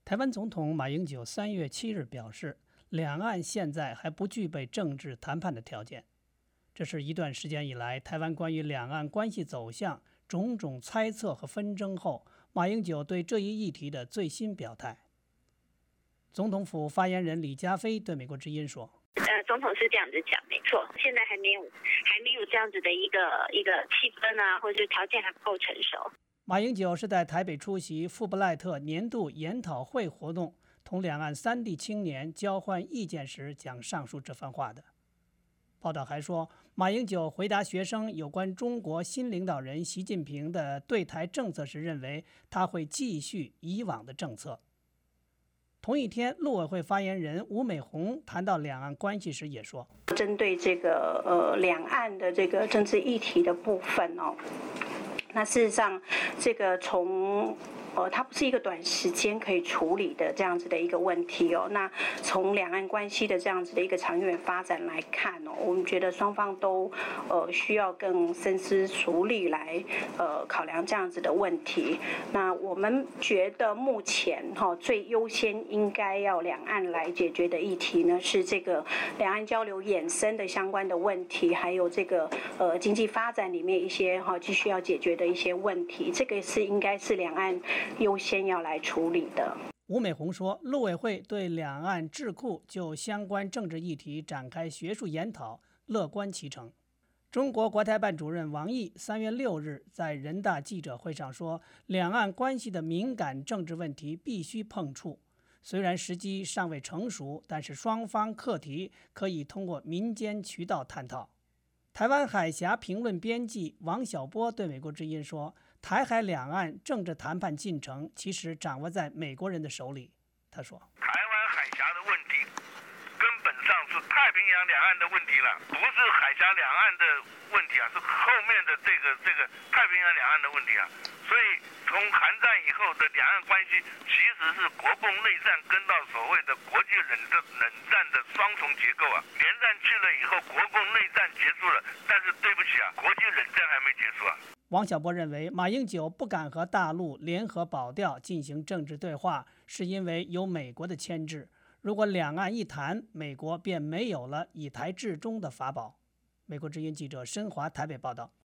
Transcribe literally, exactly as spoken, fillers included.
台湾总统马英九三月七日表示，两岸现在还不具备政治谈判的条件。这是一段时间以来台湾关于两岸关系走向种种猜测和纷争后，马英九对这一议题的最新表态。总统府发言人李家飞对美国之音说：“ 呃，总统是这样子讲，没错，现在还没有还没有这样子的一个一个气氛啊，或者是条件还不够成熟。” 马英九是在台北出席富布赖特年度研讨会活动，同两岸三地青年交换意见时讲上述这番话的。报道还说，马英九回答学生有关中国新领导人习近平的对台政策时，认为他会继续以往的政策。同一天，陆委会发言人吴美红谈到两岸关系时也说， 针对这个呃两岸的这个政治议题的部分哦，那事实上这个从呃，它不是一个短时间可以处理的这样子的一个问题哦。那从两岸关系的这样子的一个长远发展来看哦，我们觉得双方都呃需要更深思熟虑来呃考量这样子的问题。那我们觉得目前哈、哦、最优先应该要两岸来解决的议题呢，是这个两岸交流衍生的相关的问题，还有这个呃经济发展里面一些哈、哦、继续要解决的一些问题，这个是应该是两岸优先要来处理的。 吴美红说，陆委会对两岸智库就相关政治议题展开学术研讨，乐观其成。中国国台办主任王毅三月六日在人大记者会上说，两岸关系的敏感政治问题必须碰触，虽然时机尚未成熟，但是双方课题可以通过民间渠道探讨。台湾海峡评论编辑王小波对美国之音说，台海两岸政治谈判进程其实掌握在美国人的手里。他说， 台湾海峡的问题根本上是太平洋两岸的问题了，不是海峡两岸的问题啊，是后面的这个这个太平洋两岸的问题啊。所以从韩战以后的两岸关系其实是国共内战跟到所谓的国际冷的冷战的双重结构啊。连战去了以后，国共内战结束了，但是对不起啊，国际冷战还没结束啊。 王小波认为，马英九不敢和大陆联合保钓进行政治对话，是因为有美国的牵制。如果两岸一谈，美国便没有了以台制中的法宝。美国之音记者申华台北报道。